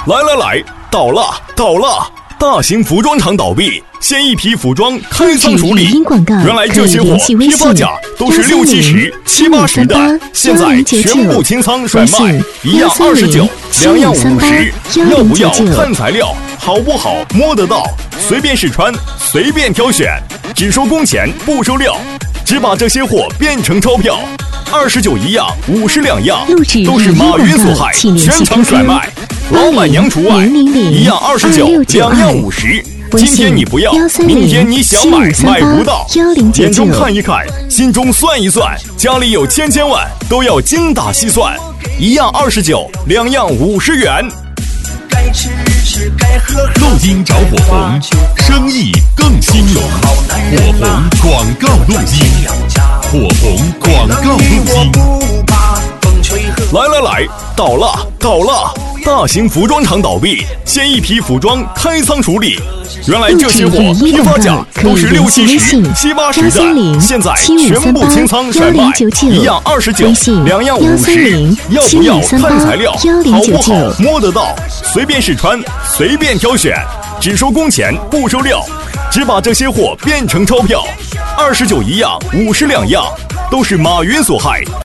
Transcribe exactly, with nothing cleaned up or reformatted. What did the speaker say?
来来来，倒了倒了！大型服装厂倒闭，现一批服装开仓处理。原来这些货批发价都是六七十、七八十的，现在全部清仓甩卖，一样二十九，两样五十。要不要看材料？好不好摸得到？随便试穿，随便挑选，只收工钱不收料，只把这些货变成钞票。二十九一样，五十两样，都是马云所害，全场甩卖。老板娘除外，一样二十九，两样五十。今天你不要，明天你想买买不到。眼中看一看，心中算一算，家里有千千万，都要精打细算。一样二十九，两样五十元。 录音找火红，生意更兴隆。火红广告录音，火红广告录音。 来来来，倒了倒了！大型服装厂倒闭，现一批服装开仓处理。原来这些货批发价都是六七十、七八十的，现在全部清仓甩卖，一样二十九，两样五十。要不要看材料？好不好摸得到？随便试穿，随便挑选，只收工钱不收料，只把这些货变成钞票。二十九一样，五十两样，都是马云所害。